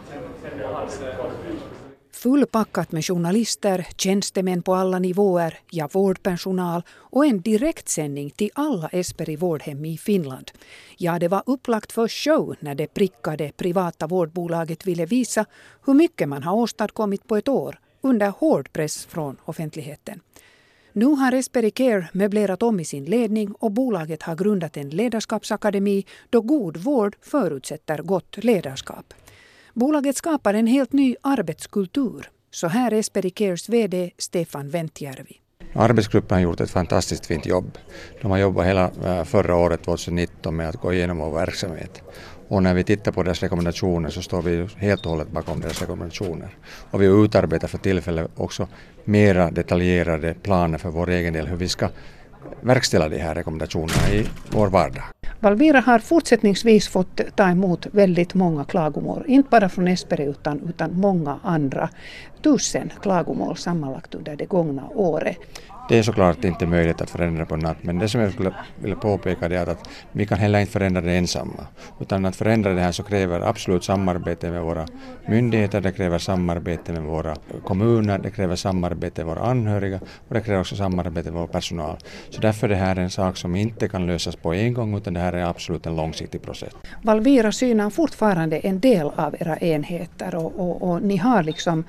Fullpackat med journalister, tjänstemän på alla nivåer, ja vårdpersonal och en direktsändning till alla Esperi vårdhem i Finland. Ja, det var upplagt för show när det prickade privata vårdbolaget ville visa hur mycket man har åstadkommit på ett år under hård press från offentligheten. Nu har Esperi Care möblerat om i sin ledning och bolaget har grundat en ledarskapsakademi då god vård förutsätter gott ledarskap. Bolaget skapar en helt ny arbetskultur. Så här är Esperi Cares vd Stefan Ventjärvi. Arbetsgruppen har gjort ett fantastiskt fint jobb. De har jobbat hela förra året 2019 med att gå igenom vår verksamhet. Och när vi tittar på deras rekommendationer så står vi helt och hållet bakom deras rekommendationer. Och vi utarbetar för tillfället också mera detaljerade planer för vår egen del hur vi ska verkställa de här rekommendationerna i vår vardag. Valvira har fortsättningsvis fått ta emot väldigt många klagomål, inte bara från Esperi utan många andra. 1000 klagomål sammanlagt under det gångna året. Det är såklart inte möjligt att förändra på natt, men det som jag skulle vilja påpeka är att vi kan heller inte förändra det ensamma. Utan att förändra det här så kräver absolut samarbete med våra myndigheter, det kräver samarbete med våra kommuner, det kräver samarbete med våra anhöriga och det kräver också samarbete med vår personal. Så därför är det här en sak som inte kan lösas på en gång utan det här är absolut en långsiktig process. Valvira synar fortfarande en del av era enheter och ni har liksom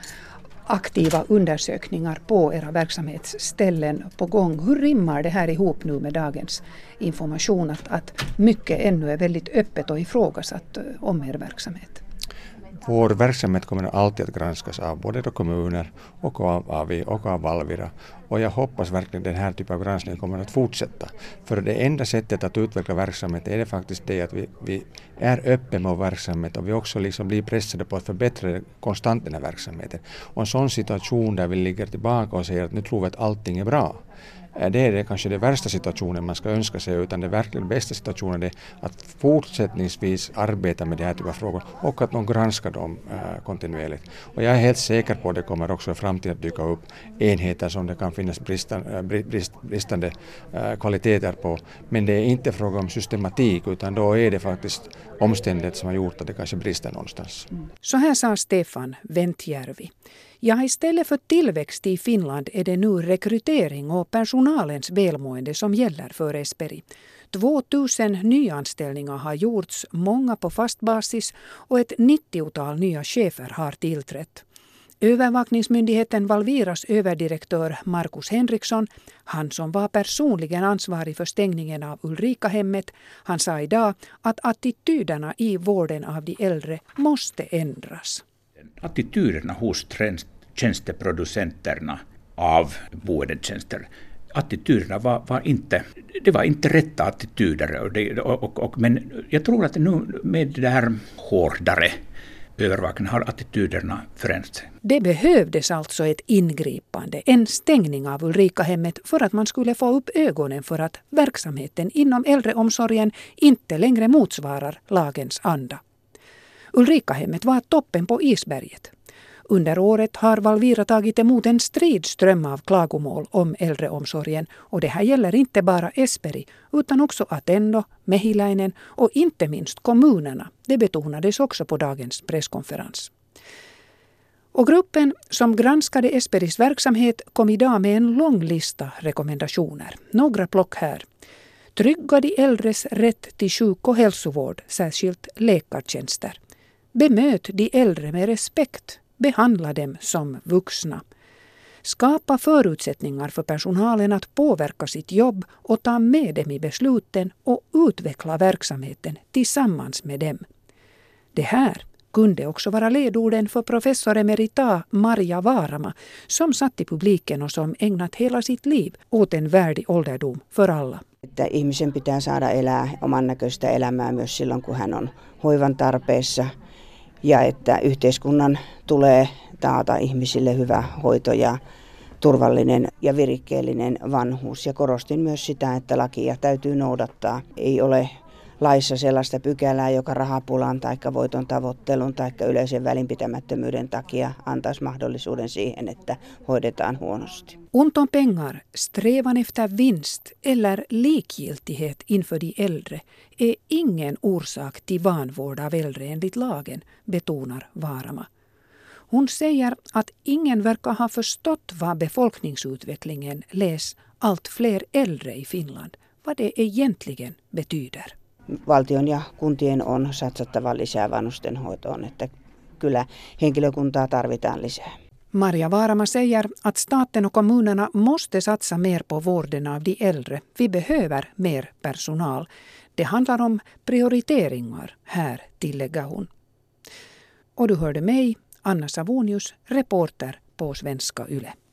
aktiva undersökningar på era verksamhetsställen på gång. Hur rimmar det här ihop nu med dagens information att mycket ännu är väldigt öppet och ifrågasatt om er verksamhet? Vår verksamhet kommer alltid att granskas av både kommuner och av Valvira. Och jag hoppas verkligen den här typen av granskning kommer att fortsätta. För det enda sättet att utveckla verksamhet är det faktiskt det att vi är öppna med vår verksamhet och vi också liksom blir pressade på att förbättra konstant den här verksamheten. Och en sån situation där vi ligger tillbaka och säger att nu tror vi att allting är bra. Det är kanske det värsta situationen man ska önska sig utan det verkligen bästa situationen är att fortsättningsvis arbeta med de här typen av frågor och att de granskar dem kontinuerligt. Och jag är helt säker på att det kommer också i framtiden att dyka upp enheter som det kan finnas bristande kvaliteter på. Men det är inte fråga om systematik utan då är det faktiskt omständigheter som har gjort att det kanske brister någonstans. Så här sa Stefan Ventjärvi. Ja, istället för tillväxt i Finland är det nu rekrytering och personalens välmående som gäller för Esperi. 2000 nyanställningar har gjorts, många på fast basis och ett 90-tal nya chefer har tillträtt. Övervakningsmyndigheten Valviras överdirektör Markus Henriksson, han som var personligen ansvarig för stängningen av Ulrikahemmet, han sa idag att attityderna i vården av de äldre måste ändras. Attityderna hos tjänsteproducenterna av boendetjänster, attityderna var inte rätta attityder. Men jag tror att nu med det här hårdare övervakningen har attityderna förändrats. Det behövdes alltså ett ingripande, en stängning av Ulrikahemmet för att man skulle få upp ögonen för att verksamheten inom äldreomsorgen inte längre motsvarar lagens anda. Ulrikahemmet var toppen på isberget. Under året har Valvira tagit emot en stridström av klagomål om äldreomsorgen och det här gäller inte bara Esperi utan också Attendo, Mehiläinen och inte minst kommunerna. Det betonades också på dagens presskonferens. Och gruppen som granskade Esperis verksamhet kom idag med en lång lista rekommendationer. Några plock här. Trygga de äldres rätt till sjuk- och hälsovård, särskilt läkartjänster. Bemöt de äldre med respekt. Behandla dem som vuxna. Skapa förutsättningar för personalen att påverka sitt jobb och ta med dem i besluten och utveckla verksamheten tillsammans med dem. Det här kunde också vara ledorden för professor emerita Marja Vaarama som satt i publiken och som ägnat hela sitt liv åt en värdig ålderdom för alla. Että ihmisen pitää saada elää oman näköistä elämää myös silloin, kun hän on hoivan tarpeessa. Ja että yhteiskunnan tulee taata ihmisille hyvä hoito ja turvallinen ja virikkeellinen vanhuus. Ja korostin myös sitä, että lakia täytyy noudattaa. Ei ole laissa sellaista pykälää, joka rahapulan tai voiton tavoittelun tai yleisen välinpitämättömyyden takia antaisi mahdollisuuden siihen, että hoidetaan huonosti. Ont om pengar, strävan efter vinst eller likgiltighet inför de äldre är ingen orsak till vanvård av äldre enligt lagen, betonar Vaarama. Hon säger att ingen verkar ha förstått vad befolkningsutvecklingen, läs allt fler äldre i Finland, vad det egentligen betyder. Valtion ja kuntien on satsattava lisää vanhustenhoitoon, että kyllä henkilökuntaa tarvitaan lisää. Maria Vaarama säger att staten och kommunerna måste satsa mer på vården av de äldre. Vi behöver mer personal. Det handlar om prioriteringar här, tillägger hon. Och du hörde mig, Anna Savonius, reporter på Svenska Yle.